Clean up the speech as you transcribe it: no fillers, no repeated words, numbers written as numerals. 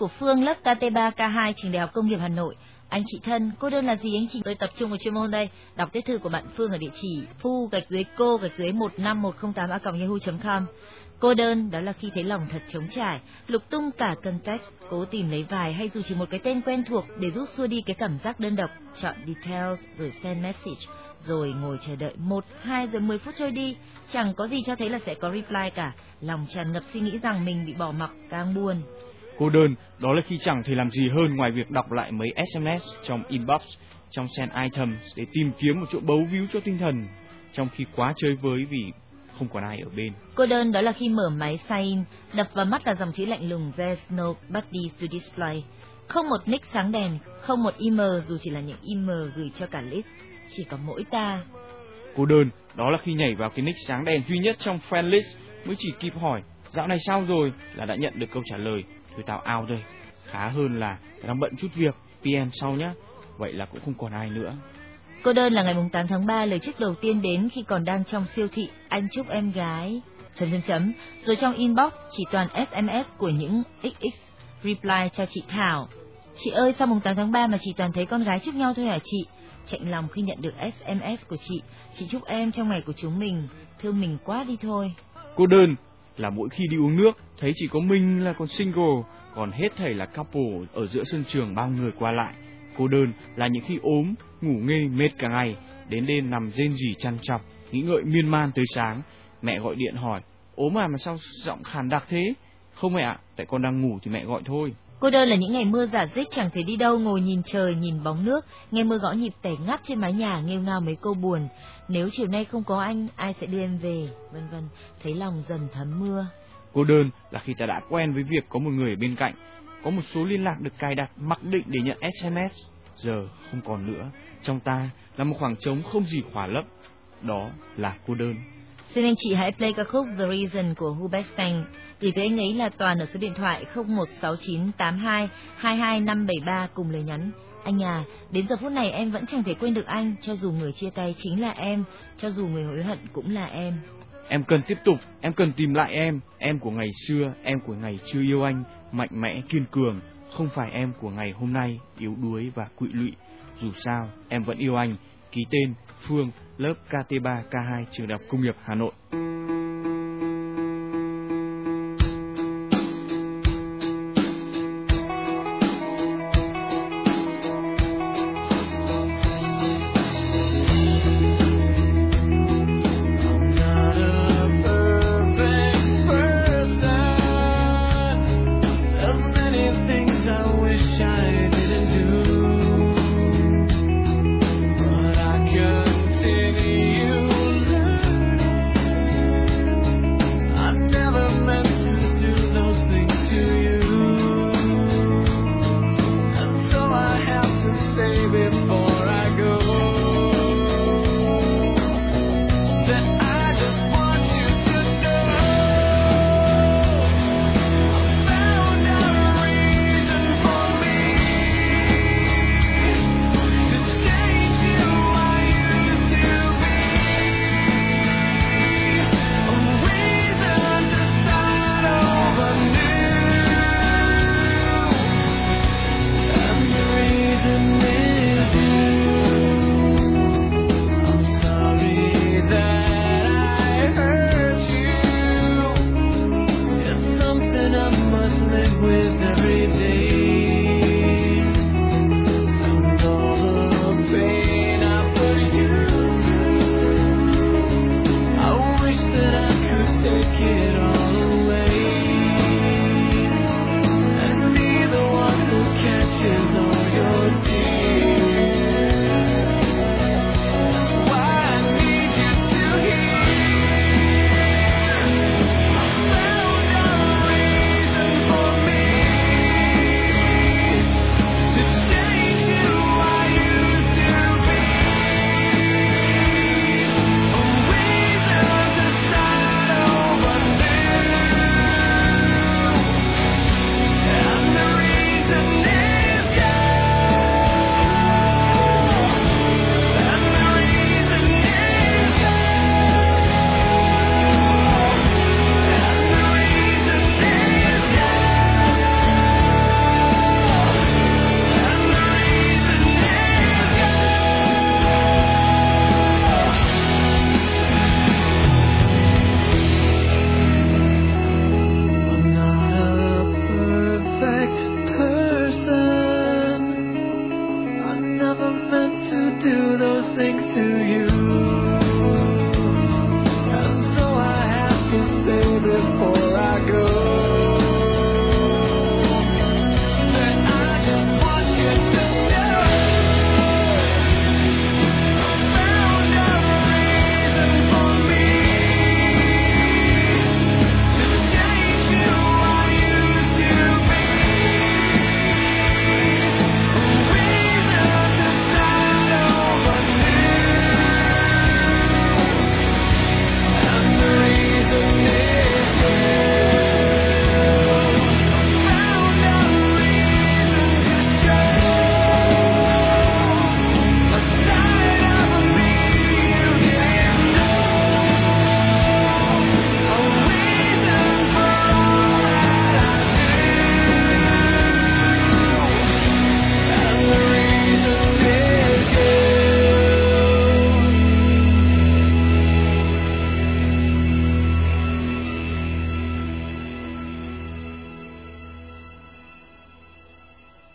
của Phương, lớp KT3 K2 trường Đại học Công nghiệp Hà Nội. Anh chị thân, cô đơn là gì anh chị? Tôi tập trung vào chuyên môn đây. Đọc tiếp thư của bạn Phương ở địa chỉ phu_cô_15108@yahoo.com. Cô đơn đó là khi thấy lòng thật trống trải, lục tung cả context, cố tìm lấy vài hay dù chỉ một cái tên quen thuộc để giúp xua đi cái cảm giác đơn độc, chọn details rồi send message, rồi ngồi chờ đợi 1, 2 rồi 10 phút trôi đi, chẳng có gì cho thấy là sẽ có reply cả, lòng tràn ngập suy nghĩ rằng mình bị bỏ mặc, càng buồn. Cô đơn đó là khi chẳng thể làm gì hơn ngoài việc đọc lại mấy SMS trong inbox, trong send items để tìm kiếm một chỗ bấu víu cho tinh thần, trong khi quá chơi với vì không còn ai ở bên. Cô đơn đó là khi mở máy sign, đập vào mắt là dòng chữ lạnh lùng "There's no body to display", không một nick sáng đèn, không một email dù chỉ là những email gửi cho cả list, chỉ có mỗi ta. Cô đơn đó là khi nhảy vào cái nick sáng đèn duy nhất trong friend list mới chỉ kịp hỏi dạo này sao rồi là đã nhận được câu trả lời thôi tao out đây, khá hơn là đang bận chút việc, PM sau nhá. Vậy là cũng không còn ai nữa. Cô đơn là ngày 8 tháng 3, lời chúc đầu tiên đến khi còn đang trong siêu thị, anh chúc em gái... ... Rồi trong inbox chỉ toàn SMS của những XX reply cho chị Thảo. Chị ơi, sao 8 tháng 3 mà chỉ toàn thấy con gái chúc nhau thôi hả chị? Chạnh lòng khi nhận được SMS của chị chúc em trong ngày của chúng mình, thương mình quá đi thôi. Cô đơn là mỗi khi đi uống nước, thấy chỉ có mình là còn single, còn hết thảy là couple ở giữa sân trường bao người qua lại. Cô đơn là những khi ốm, ngủ nghê mệt cả ngày, đến đêm nằm rên rỉ trằn trọc, nghĩ ngợi miên man tới sáng. Mẹ gọi điện hỏi, ốm mà sao giọng khàn đặc thế? Không mẹ ạ, tại con đang ngủ thì mẹ gọi thôi. Cô đơn là những ngày mưa rả rích chẳng thể đi đâu, ngồi nhìn trời, nhìn bóng nước, nghe mưa gõ nhịp tẻ ngắt trên mái nhà, nghêu ngao mấy câu buồn. Nếu chiều nay không có anh, ai sẽ đưa em về, vân vân, thấy lòng dần thấm mưa. Cô đơn là khi ta đã quen với việc có một người ở bên cạnh, có một số liên lạc được cài đặt mặc định để nhận SMS, giờ không còn nữa. Trong ta là một khoảng trống không gì khỏa lấp, đó là cô đơn. Xin anh chị hãy play ca khúc The Reason của Hubert gửi tới anh ấy là Toàn ở số điện thoại 016982227573 cùng lời nhắn: anh à, đến giờ phút này em vẫn chẳng thể quên được anh, cho dù người chia tay chính là em, cho dù người hối hận cũng là em. Em cần tiếp tục, em cần tìm lại em của ngày xưa, em của ngày chưa yêu anh, mạnh mẽ kiên cường, không phải em của ngày hôm nay yếu đuối và quỵ lụy. Dù sao em vẫn yêu anh. Ký tên Phương, lớp KT3 K2 trường Đại học Công nghiệp Hà Nội. before.